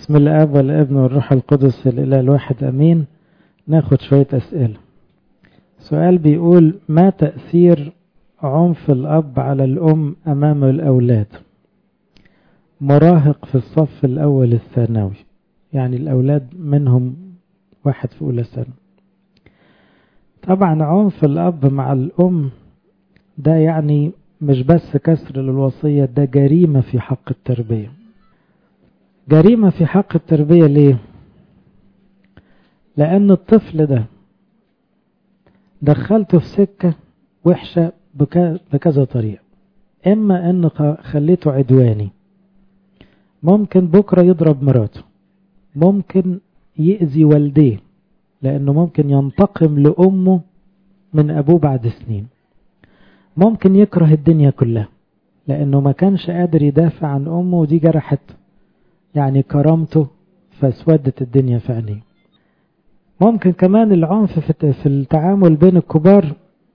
بسم الاب والابن والروح القدس الاله الواحد امين. ناخد شوية اسئلة. سؤال بيقول: ما تأثير عنف الاب على الام امام الاولاد؟ مراهق في الصف الاول الثانوي، يعني الاولاد منهم واحد في اولى ثانوي. طبعا عنف الاب مع الام ده يعني مش بس كسر للوصية، ده جريمة في حق التربية. جريمة في حق التربية ليه؟ لأن الطفل ده دخلته في سكة وحشة بكذا طريقة. إما أن خليته عدواني، ممكن بكرة يضرب مراته، ممكن يأذي والديه لأنه ممكن ينتقم لأمه من أبوه بعد سنين، ممكن يكره الدنيا كلها لأنه ما كانش قادر يدافع عن أمه ودي جرحت يعني كرامته فاسودت الدنيا في عينيه. ممكن كمان العنف في التعامل بين الكبار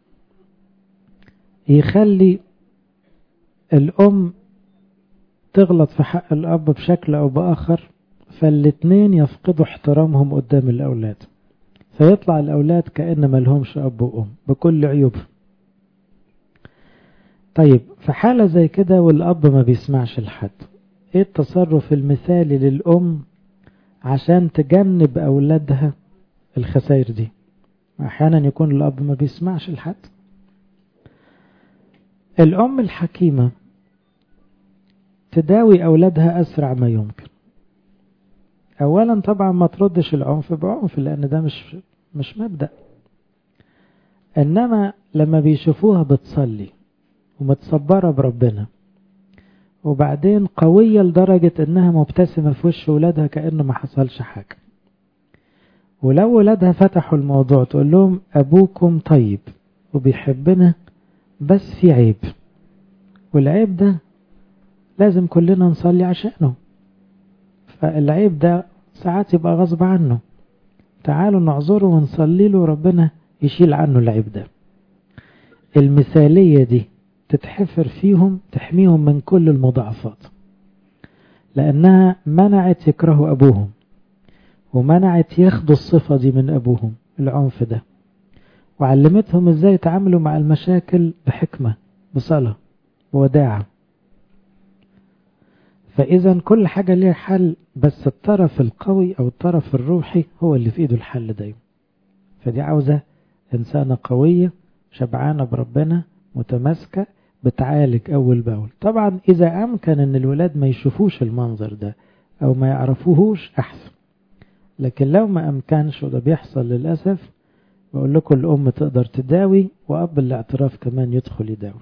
يخلي الأم تغلط في حق الأب بشكل أو بآخر، فالاتنين يفقدوا احترامهم قدام الأولاد، فيطلع الأولاد كأن ملهمش أب وأم بكل عيوبهم. طيب في حالة زي كده والأب ما بيسمعش لحد، ايه التصرف المثالي للأم عشان تجنب أولادها الخسائر دي؟ أحيانا يكون الأب ما بيسمعش لحد. الأم الحكيمة تداوي أولادها أسرع ما يمكن. أولا طبعا ما تردش العنف بعنف لأن ده مش مبدأ، إنما لما بيشوفوها بتصلي ومتصبرة بربنا وبعدين قوية لدرجة إنها مبتسمة في وش ولادها كأنه ما حصلش حاجة، ولو ولادها فتحوا الموضوع تقول لهم أبوكم طيب وبيحبنا بس في عيب، والعيب ده لازم كلنا نصلي عشانه، فالعيب ده ساعات يبقى غصب عنه، تعالوا نعذره ونصلي له ربنا يشيل عنه العيب ده. المثالية دي تتحفر فيهم، تحميهم من كل المضاعفات، لأنها منعت يكرهوا أبوهم ومنعت ياخدوا الصفة دي من أبوهم العنف ده، وعلمتهم ازاي يتعاملوا مع المشاكل بحكمة بصلاة وداعة. فإذا كل حاجة ليها حل، بس الطرف القوي أو الطرف الروحي هو اللي في إيده الحل دايما. فدي عاوزة إنسانة قوية شبعانة بربنا متماسكة بتعالج أول بأول. طبعا إذا أمكن أن الولاد ما يشوفوش المنظر ده أو ما يعرفوهوش أحسن، لكن لو ما أمكنش وده بيحصل للأسف، بقول لكم الأم تقدر تداوي وأب الاعتراف كمان يدخل يداوي.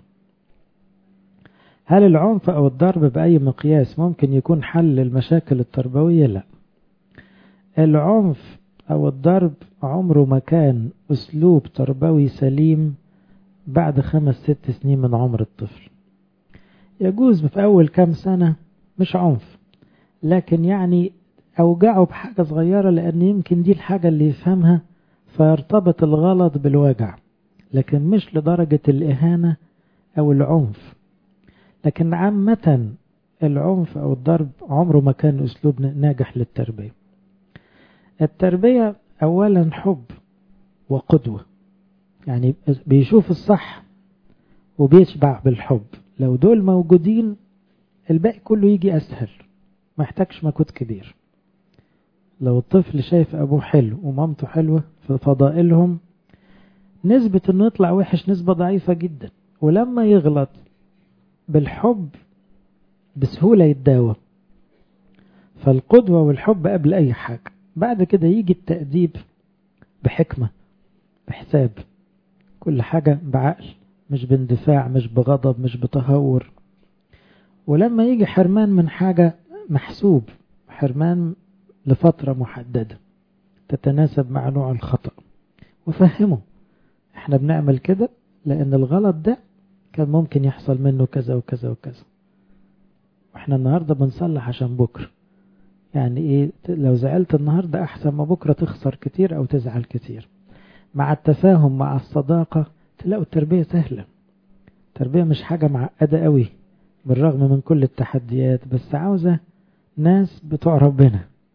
هل العنف أو الضرب بأي مقياس ممكن يكون حل للمشاكل التربوية؟ لا، العنف أو الضرب عمره ما كان أسلوب تربوي سليم بعد 5-6 سنين من عمر الطفل. يجوز في أول كام سنة مش عنف، لكن يعني أوجعه بحاجة صغيرة لأن يمكن دي الحاجة اللي يفهمها فيرتبط الغلط بالوجع، لكن مش لدرجة الإهانة أو العنف. لكن عامة العنف أو الضرب عمره ما كان أسلوب ناجح للتربية. التربية أولا حب وقدوة، يعني بيشوف الصح وبيشبع بالحب، لو دول موجودين الباقي كله يجي أسهل، ما يحتاجش مجهود كبير. لو الطفل شايف أبوه حلو ومامته حلوة في فضائلهم، نسبة انه يطلع وحش نسبة ضعيفة جدا، ولما يغلط بالحب بسهولة يتداوى. فالقدوة والحب قبل أي حاجة، بعد كده يجي التأديب بحكمة بحساب، كل حاجة بعقل مش باندفاع مش بغضب مش بتهور. ولما يجي حرمان من حاجة محسوب، حرمان لفترة محددة تتناسب مع نوع الخطأ، وفهمه احنا بنعمل كده لأن الغلط ده كان ممكن يحصل منه كذا وكذا وكذا، واحنا النهاردة بنصلح عشان بكرة. يعني ايه؟ لو زعلت النهاردة احسن ما بكرة تخسر كتير او تزعل كتير. مع التفاهم مع الصداقة تلاقوا التربية سهلة. التربية مش حاجة معقدة قوي بالرغم من كل التحديات، بس عاوزة ناس بتوع ربنا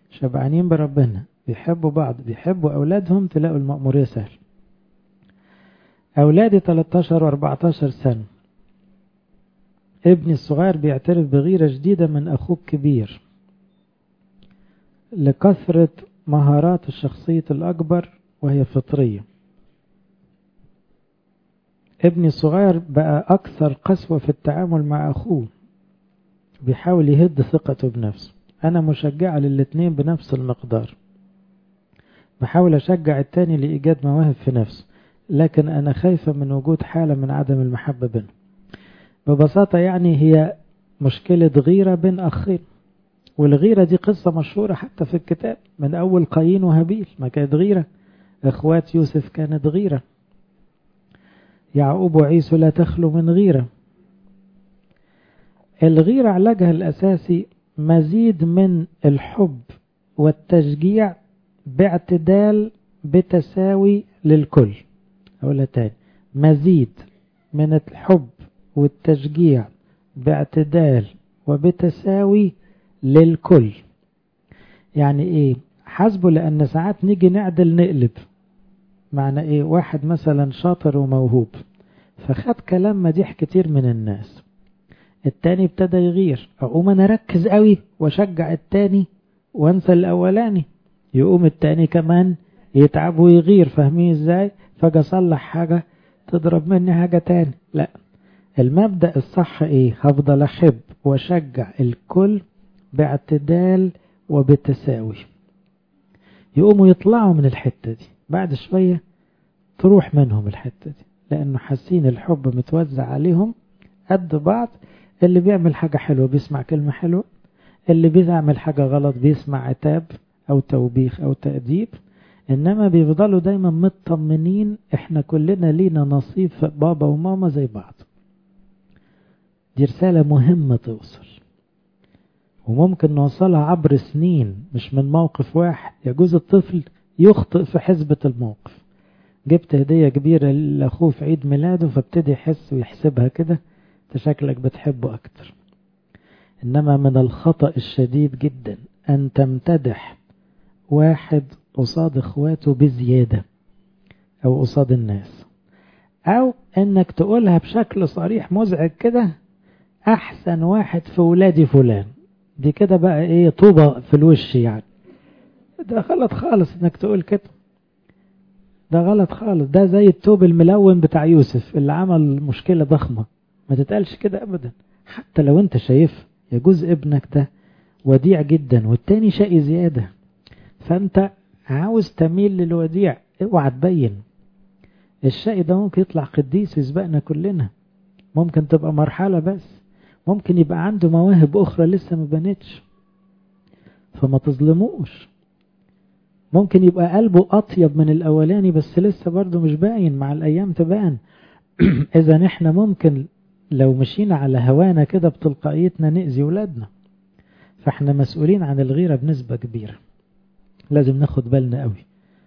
شبعانين بربنا، بيحبوا بعض، بيحبوا أولادهم، تلاقوا المأمورية سهل. أولادي 13 و14 سنة، ابني الصغير بيعترف بغيرة جديدة من أخوه الكبير لكثرة مهارات الشخصية الأكبر وهي فطرية. ابني الصغير بقى أكثر قسوة في التعامل مع أخوه، بيحاول يهد ثقته بنفسه. أنا مشجعة للاتنين بنفس المقدار، بحاول أشجع التاني لإيجاد مواهب في نفسه، لكن أنا خايفة من وجود حالة من عدم المحبة بينهم. ببساطة يعني هي مشكلة غيرة بين أخين، والغيرة دي قصة مشهورة حتى في الكتاب، من أول قايين وهابيل ما كانت غيرة، إخوات يوسف كانت غيرة، يعقوب وعيسو لا تخلو من غيرة. الغيرة علاجها الأساسي مزيد من الحب والتشجيع باعتدال بتساوي للكل. أقولها تاني، مزيد من الحب والتشجيع باعتدال وبتساوي للكل. يعني ايه؟ حسبه، لأن ساعات نيجي نعدل نقلب. معنى ايه؟ واحد مثلا شاطر وموهوب فخد كلام مديح كتير من الناس، التاني ابتدى يغير، اقوم انا اركز قوي واشجع التاني وانسى الاولاني، يقوم التاني كمان يتعب ويغير. فاهمين ازاي؟ فجأة اصلح حاجة تضرب مني حاجة تاني. لا، المبدأ الصح ايه؟ هفضل احب واشجع الكل باعتدال وبتساوي. يقوموا يطلعوا من الحتة دي، بعد شوية تروح منهم الحتة دي، لأنه حاسين الحب متوزع عليهم قد بعض. اللي بيعمل حاجة حلوة بيسمع كلمة حلوة، اللي بيعمل حاجة غلط بيسمع عتاب أو توبيخ أو تأديب، إنما بيفضلوا دايما مطمنين إحنا كلنا لينا نصيب في بابا وماما زي بعض. دي رسالة مهمة توصل، وممكن نوصلها عبر سنين مش من موقف واحد. يجوز الطفل يخطئ في حسبة الموقف، جبت هدية كبيرة لأخوه في عيد ميلاده فابتدي يحس ويحسبها كده، تشكلك بتحبه أكتر. إنما من الخطأ الشديد جدا أن تمتدح واحد قصاد إخواته بزيادة أو قصاد الناس، أو أنك تقولها بشكل صريح مزعج كده، أحسن واحد في ولادي فلان. دي كده بقى إيه؟ طوبة في الوش يعني. ده غلط خالص إنك تقول كده، ده غلط خالص. ده زي التوب الملون بتاع يوسف اللي عمل مشكلة ضخمة، ما تتقالش كده أبدا. حتى لو أنت شايف يجوز ابنك ده وديع جدا والتاني شقي زيادة، فأنت عاوز تميل للوديع، اوعى تبين. الشقي ده ممكن يطلع قديس يسبقنا كلنا، ممكن تبقى مرحلة بس، ممكن يبقى عنده مواهب أخرى لسه ما بنتش، فما تظلموش. ممكن يبقى قلبه أطيب من الأولاني بس لسه برضه مش باين، مع الأيام تبان. إذا نحن ممكن لو مشينا على هوانا كده بتلقائيتنا نأذي ولادنا، فاحنا مسؤولين عن الغيرة بنسبة كبيرة، لازم ناخد بالنا قوي.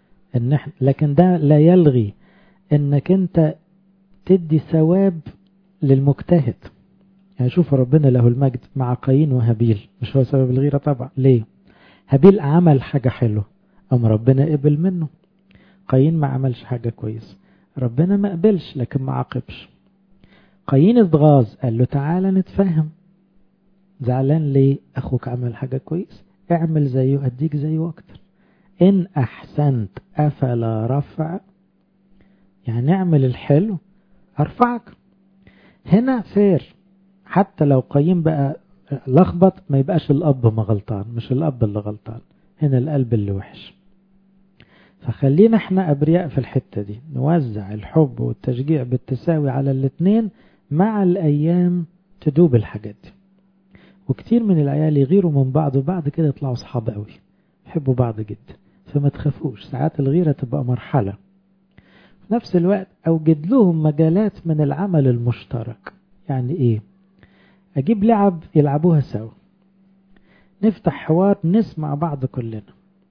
لكن ده لا يلغي انك انت تدي ثواب للمجتهد. يعني شوف ربنا له المجد مع قايين وهابيل، مش هو سبب الغيرة طبعا. ليه؟ هابيل عمل حاجة حلوة أم ربنا قبل منه، قايين ما عملش حاجة كويس، ربنا ما قبلش لكن ما عاقبش. قايين اتغاظ، قال له تعالى نتفهم، زعلان ليه؟ أخوك عمل حاجة كويس، اعمل زيه أديك زيه أكتر. إن أحسنت أفلا رفع، يعني اعمل الحلو أرفعك. هنا فير، حتى لو قايين بقى لخبط ما يبقاش الأب ما غلطان، مش الأب اللي غلطان، هنا القلب اللي وحش. فخلينا احنا أبرياء في الحتة دي، نوزع الحب والتشجيع بالتساوي على الاتنين، مع الأيام تدوب الحاجات دي. وكتير من العيال يغيروا من بعض وبعد كده يطلعوا صحاب قوي، يحبوا بعض جدا. فما تخافوش، ساعات الغيرة تبقى مرحلة. في نفس الوقت أوجد لهم مجالات من العمل المشترك. يعني إيه؟ أجيب لعب يلعبوها سوا، نفتح حوار نسمع بعض كلنا،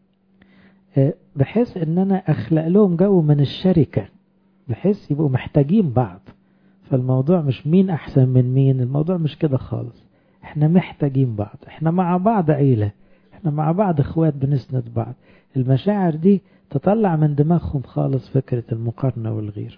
بحيث ان انا اخلق لهم جو من الشركة، بحيث يبقوا محتاجين بعض. فالموضوع مش مين احسن من مين، الموضوع مش كده خالص، احنا محتاجين بعض، احنا مع بعض عيلة، احنا مع بعض اخوات بنسند بعض. المشاعر دي تطلع من دماغهم خالص فكرة المقارنة والغير.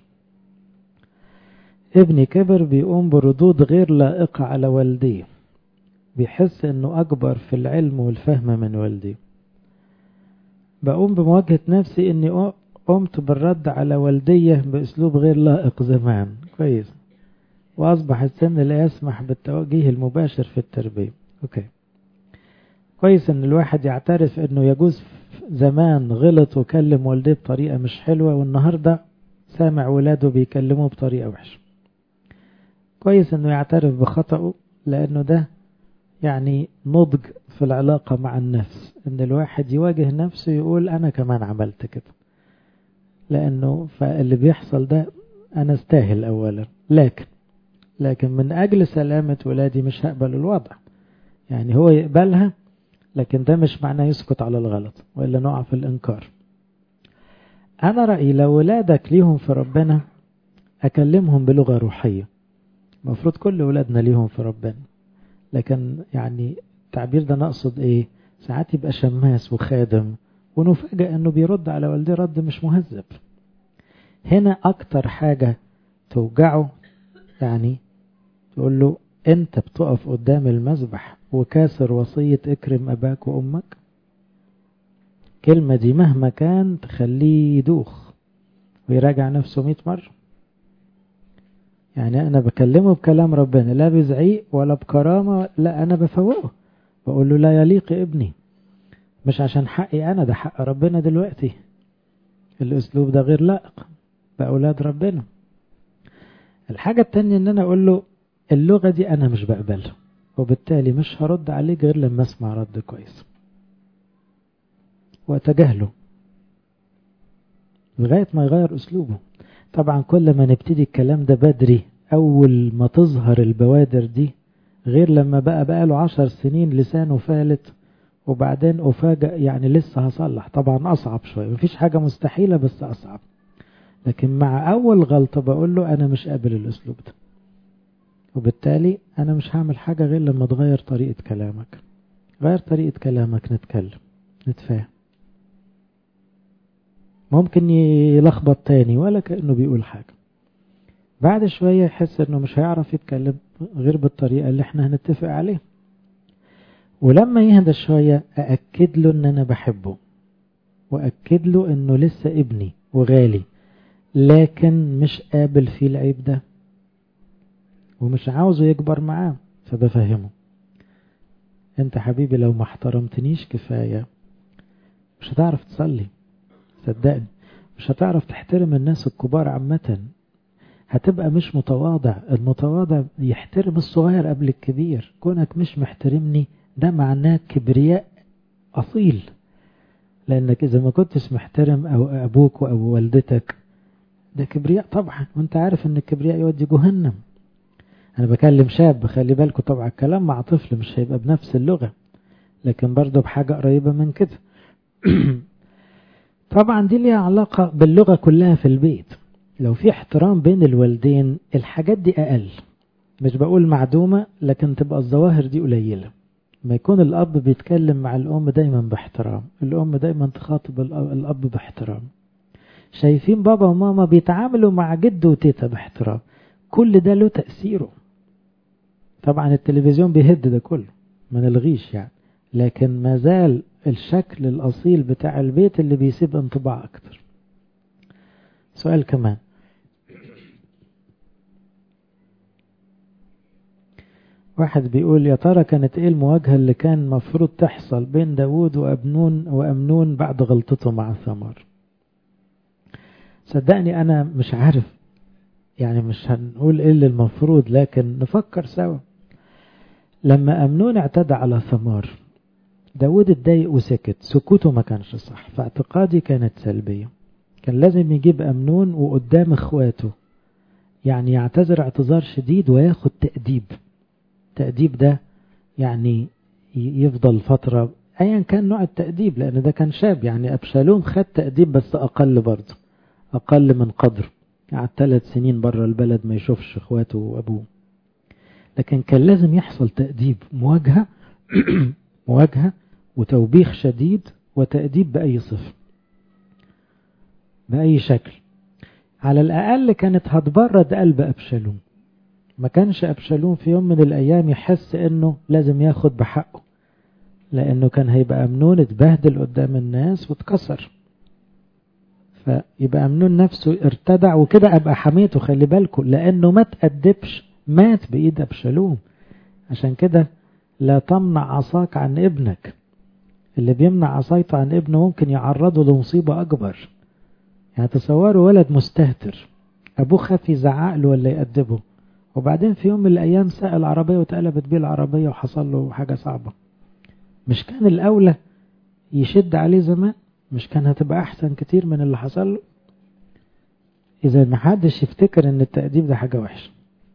ابني كبر بيقوم بردود غير لائقة على والديه، بيحس انه اكبر في العلم والفهم من والديه. بقوم بمواجهة نفسي اني قمت بالرد على والديه باسلوب غير لائق زمان. كويس. واصبح السن لا يسمح بالتوجيه المباشر في التربية. اوكي. كويس ان الواحد يعترف انه يجوز زمان غلط وكلم والديه بطريقة مش حلوة، والنهاردة سامع ولاده بيكلموه بطريقة وحشة. كويس انه يعترف بخطأه، لانه ده يعني نضج في العلاقة مع النفس، ان الواحد يواجه نفسه يقول انا كمان عملت كده، لانه فاللي بيحصل ده انا استاهل اولا، لكن من اجل سلامة ولادي مش هقبل الوضع. يعني هو يقبلها، لكن ده مش معناه يسكت على الغلط وإلا نقع في الإنكار. أنا رأيي لو ولادك ليهم في ربنا أكلمهم بلغة روحية. مفروض كل ولادنا ليهم في ربنا، لكن يعني التعبير ده نقصد إيه؟ ساعات يبقى شماس وخادم ونفاجأ أنه بيرد على والديه رد مش مهذب. هنا أكتر حاجة توجعه، يعني تقول له أنت بتقف قدام المذبح وكاسر وصية اكرم أباك وأمك. كلمة دي مهما كان تخليه يدوخ ويراجع نفسه 100 مرة. يعني أنا بكلمه بكلام ربنا، لا بزعيق ولا بكرامة، لا أنا بفوقه، بقول له لا يليق ابني، مش عشان حقي أنا، ده حق ربنا دلوقتي. الأسلوب ده غير لائق بأولاد ربنا. الحاجة التانية أن أنا أقول له اللغة دي أنا مش بقبلها، وبالتالي مش هرد عليك غير لما أسمع رد كويس، وأتجاهله لغاية ما يغير أسلوبه. طبعا كل ما نبتدي الكلام ده بدري، أول ما تظهر البوادر دي، غير لما بقى له 10 سنين لسانه فالت وبعدين أفاجأ يعني لسه هصلح. طبعا أصعب شوية، مفيش حاجة مستحيلة بس أصعب. لكن مع أول غلطة بقول له أنا مش قابل الأسلوب ده، وبالتالي أنا مش هعمل حاجة غير لما تغير طريقة كلامك. غير طريقة كلامك، نتكلم نتفاهم. ممكن يلخبط تاني ولا كأنه بيقول حاجة، بعد شوية يحس انه مش هيعرف يتكلم غير بالطريقة اللي احنا هنتفق عليه. ولما يهدى شوية أأكد له ان انا بحبه، وأكد له انه لسه ابني وغالي، لكن مش قابل فيه العيب ده ومش عاوزه يكبر معاه. فبفهمه انت حبيبي لو ما احترمتنيش كفاية مش هتعرف تصلي، صدقني مش هتعرف تحترم الناس الكبار عامة، هتبقى مش متواضع. المتواضع يحترم الصغير قبل الكبير. كونك مش محترمني ده معناه كبرياء أصيل، لأنك إذا ما كنتش محترم أو أبوك أو والدتك ده كبرياء طبعا، وانت عارف ان الكبرياء يودي جهنم. أنا بكلم شاب، خلي بالكم طبعا الكلام مع طفل مش هيبقى بنفس اللغة، لكن برضه بحاجة قريبة من كده. طبعا دي ليها علاقة باللغة كلها في البيت. لو في احترام بين الوالدين الحاجات دي أقل، مش بقول معدومة، لكن تبقى الظواهر دي قليلة. ما يكون الأب بيتكلم مع الأم دايما باحترام، الأم دايما تخاطب الأب باحترام، شايفين بابا وماما بيتعاملوا مع جد وتيتا باحترام، كل ده له تأثيره. طبعا التلفزيون بيهد ده كله، ما نلغيش يعني، لكن ما زال الشكل الأصيل بتاع البيت اللي بيسيب انطباع أكتر. سؤال كمان، واحد بيقول يا ترى كانت ايه المواجهة اللي كان مفروض تحصل بين داود وأمنون بعد غلطته مع ثمار؟ صدقني أنا مش عارف، يعني مش هنقول ايه اللي المفروض، لكن نفكر سوا. لما أمنون اعتدى على ثمار داود اتضايق وسكت، سكوته ما كانش صح، فاعتقادي كانت سلبية. كان لازم يجيب أمنون وقدام اخواته، يعني يعتذر اعتذار شديد وياخد تأديب ده يعني يفضل فترة ايا كان نوع التأديب، لان ده كان شاب. يعني أبشالوم خد تأديب بس اقل، برضه اقل من قدر، قعد 3 سنين بره البلد ما يشوفش اخواته وابوه. لكن كان لازم يحصل تأديب، مواجهة مواجهة وتوبيخ شديد وتأديب بأي صفة بأي شكل. على الأقل كانت هتبرد قلب أبشالوم. ما كانش أبشالوم في يوم من الأيام يحس إنه لازم ياخد بحقه، لأنه كان هيبقى أمنون اتبهدل قدام الناس واتكسر، فيبقى أمنون نفسه ارتدع وكده أبقى حميته. خلي بالكم لأنه ما تأدبش مات بإيد أبشالوم. عشان كده لا تمنع عصاك عن ابنك. اللي بيمنع عصايته عن ابنه ممكن يعرضه لمصيبة أكبر. يعني تصوروا ولد مستهتر أبوه خاف يزعق له ولا يأدبه، وبعدين في يوم من الأيام سأل العربية واتقلبت بيه العربية وحصل له حاجة صعبة. مش كان الأولى يشد عليه زمان؟ مش كان هتبقى أحسن كتير من اللي حصل له؟ إذا محدش يفتكر أن التأديب ده حاجة وحشة.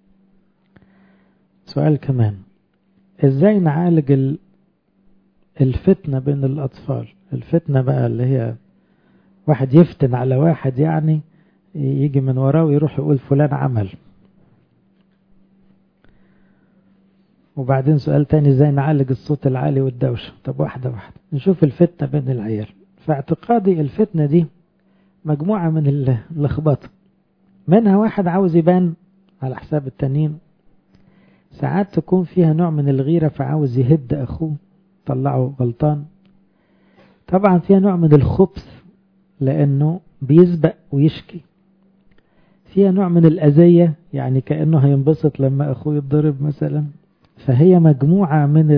سؤال كمان، إزاي نعالج الفتنة بين الأطفال؟ الفتنة بقى اللي هي واحد يفتن على واحد، يعني يجي من وراه ويروح يقول فلان عمل. وبعدين سؤال تاني، ازاي نعالج الصوت العالي والدوشة؟ طب واحدة واحدة نشوف الفتنة بين العيال. في اعتقادي الفتنة دي مجموعة من اللخبطة، منها واحد عاوز يبان على حساب التانيين، ساعات تكون فيها نوع من الغيرة فعاوز يهد أخوه طلعه غلطان، طبعا فيها نوع من الخبث لأنه بيسبق ويشكي، فيها نوع من الأذية يعني كأنه هينبسط لما أخوه يتضرب مثلا. فهي مجموعة من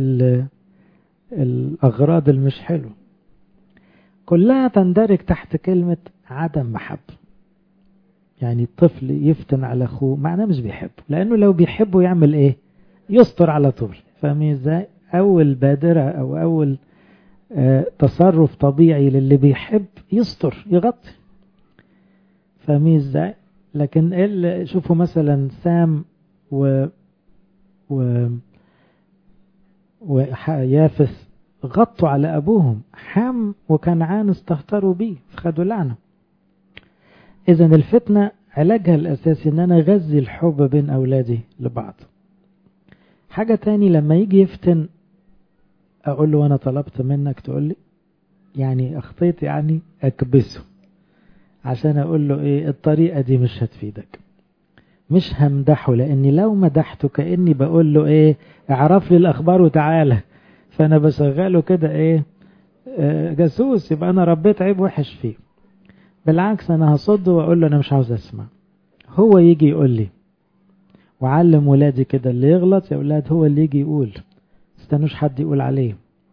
الأغراض المش حلو، كلها تندرج تحت كلمة عدم محبة. يعني الطفل يفتن على أخوه معناه مش بيحبه، لأنه لو بيحبه يعمل إيه؟ يستر على طول. فاهمين إزاي؟ أول بادرة أو أول تصرف طبيعي للي بيحب يستر يغطي. فاهمين إزاي؟ لكن شوفوا مثلا سام ويافث غطوا على أبوهم، حام وكنعان استهتروا بيه فخدوا لعنة. إذا الفتنة علاجها الأساسي إن أنا أغذي الحب بين أولادي لبعض. حاجة تاني، لما يجي يفتن أقول له أنا طلبت منك تقول لي، يعني أخطيت يعني أكبسه، عشان أقول له إيه الطريقة دي مش هتفيدك. مش همدحه، لأني لو مدحته كأني بقول له إيه اعرف لي الأخبار وتعالى، فأنا بشغله كده إيه جاسوس، يبقى أنا ربيت عيب وحش فيه. بالعكس أنا هصده وأقول له أنا مش عاوز أسمع، هو يجي يقول لي. وعلم ولادي كده، اللي يغلط يا أولاد هو اللي يجي يقول، استنوش حد يقول عليه.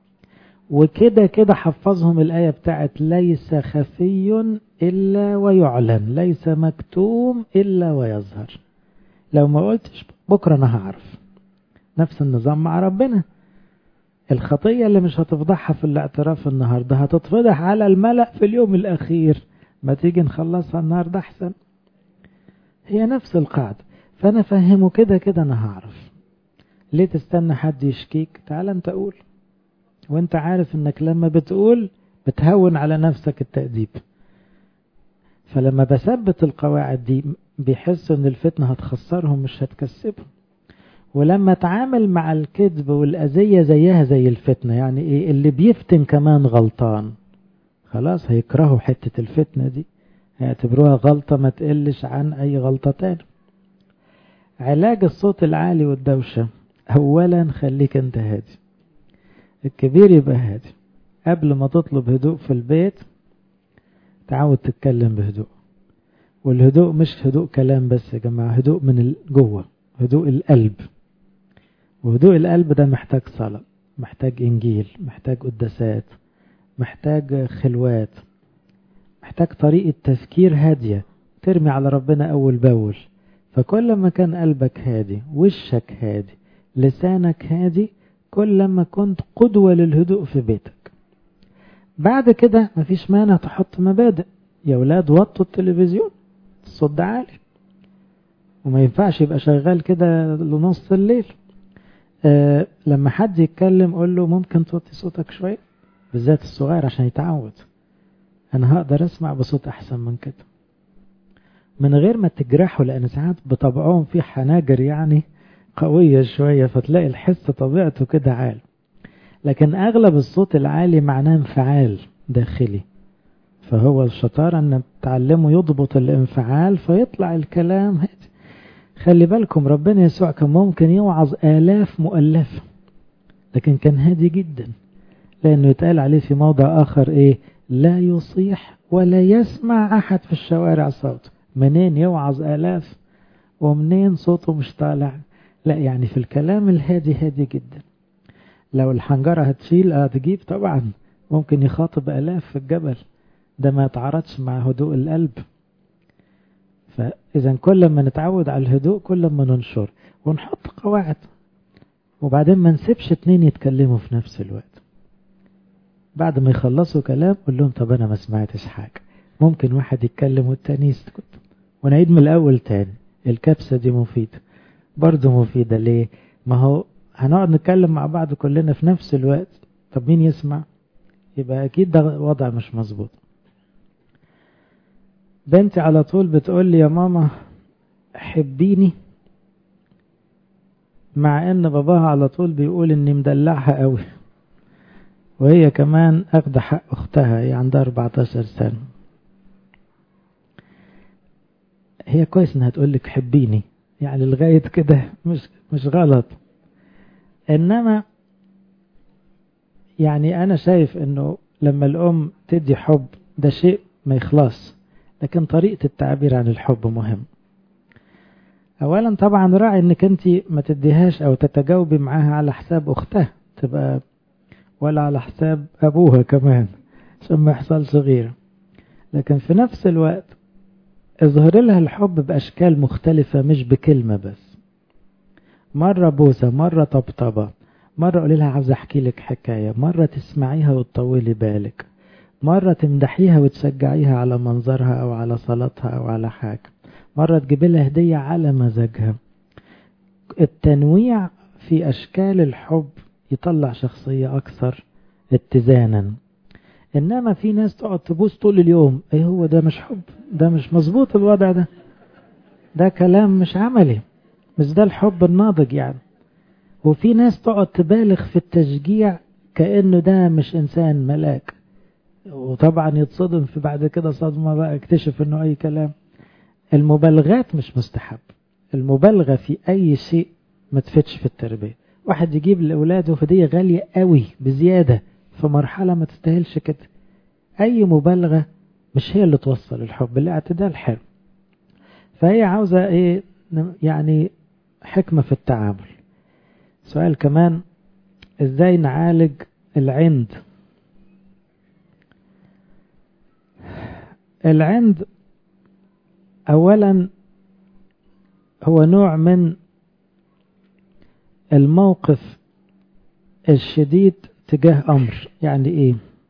وكده كده حفظهم الآية بتاعت ليس خفي إلا ويعلن، ليس مكتوم إلا ويظهر. لو ما قلتش بكرة أنا هعرف. نفس النظام مع ربنا، الخطية اللي مش هتفضحها في الاعتراف النهاردة هتتفضح على الملأ في اليوم الأخير. ما تيجي نخلصها النهاردة أحسن. هي نفس القاعدة. فأنا فهمه كده كده أنا هعرف. ليه تستنى حد يشكيك؟ تعال أنت قول، وانت عارف انك لما بتقول بتهون على نفسك التأديب. فلما بثبت القواعد دي بيحسوا ان الفتنة هتخسرهم مش هتكسبهم. ولما اتعامل مع الكذب والأذية زيها زي الفتنة، يعني ايه؟ اللي بيفتن كمان غلطان، خلاص هيكرهوا حتة الفتنة دي، هيعتبروها غلطة ما تقلش عن اي غلطة تاني. علاج الصوت العالي والدوشة، اولا خليك انت هادي، الكبير يبقى هادي. قبل ما تطلب هدوء في البيت تعود تتكلم بهدوء. والهدوء مش هدوء كلام بس يا جماعة، هدوء من جوه، هدوء القلب. وهدوء القلب ده محتاج صلاة، محتاج إنجيل، محتاج قداسات، محتاج خلوات، محتاج طريقة تفكير هادية ترمي على ربنا أول بأول. فكل ما كان قلبك هادي، وشك هادي، لسانك هادي، كل ما كنت قدوة للهدوء في بيتك. بعد كده مفيش مانع تحط مبادئ. يا ولاد وطوا التلفزيون، الصوت ده عالي، وما ينفعش يبقى شغال كده لنص الليل. لما حد يتكلم قول له ممكن توطي صوتك شوية، بالذات الصغير عشان يتعود. انا هقدر اسمع بصوت احسن من كده، من غير ما تجرحه، لان ساعات بطبعهم في حناجر يعني قوية شوية، فتلاقي الحس طبيعته كده عالي. لكن أغلب الصوت العالي معناه انفعال داخلي، فهو الشطارة أن تعلمه يضبط الانفعال فيطلع الكلام هادي. خلي بالكم ربنا يسوع كان ممكن يوعظ آلاف مؤلفة، لكن كان هادي جدا، لأنه يتقال عليه في موضع آخر إيه؟ لا يصيح ولا يسمع أحد في الشوارع صوته. منين يوعظ آلاف ومنين صوته مش طالع؟ لا، يعني في الكلام الهادي هادي جدا. لو الحنجرة هتشيل هتجيب طبعا، ممكن يخاطب آلاف في الجبل، ده ما يتعارضش مع هدوء القلب. فإذا كل ما نتعود على الهدوء كل ما ننشر ونحط قواعد، وبعدين ما نسيبش اتنين يتكلموا في نفس الوقت. بعد ما يخلصوا كلام قول لهم طب أنا ما سمعتش حاجة، ممكن واحد يتكلم والتاني يسكت، ونعيد من الأول تاني. الكبسة دي مفيدة، برضو مفيدة. ليه؟ ما هو هنقعد نتكلم مع بعض كلنا في نفس الوقت، طب مين يسمع؟ يبقى أكيد ده وضع مش مظبوط. بنتي على طول بتقول لي يا ماما حبيني، مع ان باباها على طول بيقول اني مدلعها قوي، وهي كمان اخد حق اختها، هي عندها 14 سنة. هي كويس انها تقولك حبيني، يعني لغاية كده مش غلط. انما يعني انا شايف انه لما الام تدي حب ده شيء ما يخلص، لكن طريقة التعبير عن الحب مهم. اولا طبعا راعي انك انت ما تديهاش او تتجاوبي معاها على حساب اختها تبقى، ولا على حساب ابوها كمان عشان ما يحصلش غيره. لكن في نفس الوقت اظهر لها الحب باشكال مختلفة، مش بكلمة بس. مرة بوسة، مرة طبطبة، مرة قولي لها عاوز احكي لك حكاية، مرة تسمعيها وتطولي بالك، مرة تمدحيها وتشجعيها على منظرها او على صلاتها او على حاجة، مرة تجيب لها هدية على مزاجها. التنويع في أشكال الحب يطلع شخصية أكثر اتزانا. إنما في ناس تقعد تبوس طول اليوم، إيه هو ده؟ مش حب، ده مش مظبوط الوضع ده كلام مش عملي، مش ده الحب الناضج يعني. وفي ناس تقعد تبالغ في التشجيع كأنه ده مش إنسان ملاك، وطبعا يتصدم في بعد كده صدمة بقى، اكتشف إنه أي كلام. المبالغات مش مستحب، المبالغة في أي شيء ما تفتش في التربية. واحد يجيب لأولاده هدية غالية قوي بزيادة في مرحلة ما تستاهلش كده، أي مبالغة مش هي اللي توصل الحب. الاعتدال حلو. فهي عاوزة إيه يعني؟ حكمة في التعامل. سؤال كمان، إزاي نعالج العند؟ العند أولا هو نوع من الموقف الشديد تجاه أمر. يعني إيه؟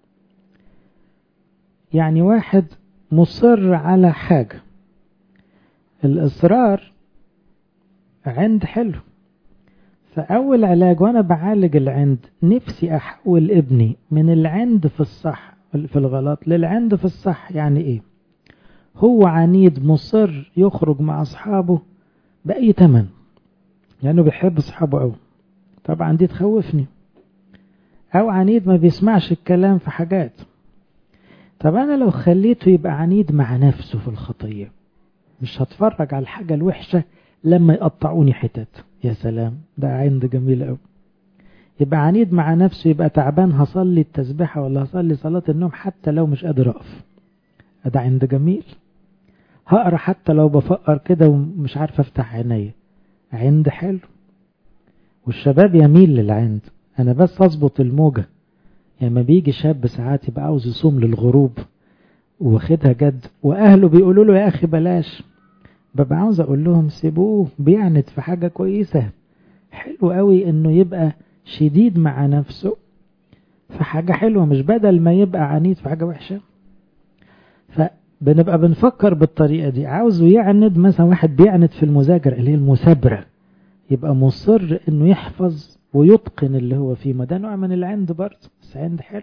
يعني واحد مصر على حاجة، الإصرار عند حلو. فأول علاج وأنا بعالج العند، نفسي أحول ابني من العند في الصح في الغلط للعند في الصح. يعني إيه؟ هو عنيد مصر يخرج مع أصحابه بأي تمن، لأنه بيحب أصحابه أوي، طبعا دي تخوفني. أو عنيد ما بيسمعش الكلام في حاجات. طب أنا لو خليته يبقى عنيد مع نفسه في الخطية، مش هتفرج على الحاجة الوحشة لما يقطعوني حتت. يا سلام، ده عند جميل أوي. يبقى عنيد مع نفسه، يبقى تعبان هصلي التسبيحة ولا هصلي صلاة النوم حتى لو مش قادر أقف، ده عند جميل. هقرأ حتى لو بفقر كده ومش عارف أفتح عيني، عند حلو. والشباب يميل للعند. أنا بس أظبط الموجة. يعني ما بيجي شاب ساعات يبقى عاوز يصوم للغروب واخدها جد، وأهله بيقولوا له يا أخي بلاش، ببقى عاوز أقول لهم سيبوه بيعند في حاجة كويسة. حلو قوي إنه يبقى شديد مع نفسه في حاجة حلوة، مش بدل ما يبقى عنيد في حاجة وحشة. فبنبقى بنفكر بالطريقة دي. عاوزه يعند، مثلا واحد بيعند في المذاكرة اللي هي المثابرة، يبقى مصر إنه يحفظ ويتقن اللي هو فيه، ما ده نوع من العند برضه، بس عند حلو.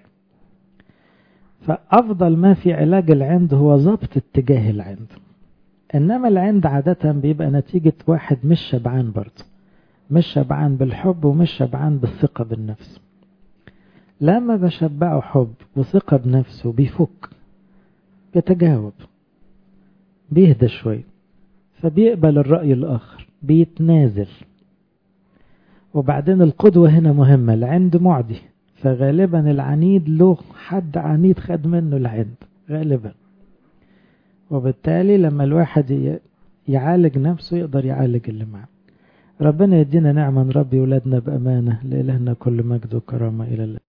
فأفضل ما في علاج العند هو ضبط اتجاه العند. إنما العند عادة بيبقى نتيجة واحد مش شبعان برضه، مش شبعان بالحب ومش شبعان بالثقة بالنفس. لما بشبعه حب وثقة بنفسه بيفك، بيتجاوب، بيهدى شوي، فبيقبل الرأي الآخر، بيتنازل. وبعدين القدوة هنا مهمة، العند معدي، فغالبا العنيد له حد عنيد خد منه العند غالبا، وبالتالي لما الواحد يعالج نفسه يقدر يعالج اللي معه. ربنا يدينا نعمة نربي ولادنا بأمانة. لإلهنا كل مجد وكرامة إلى الله.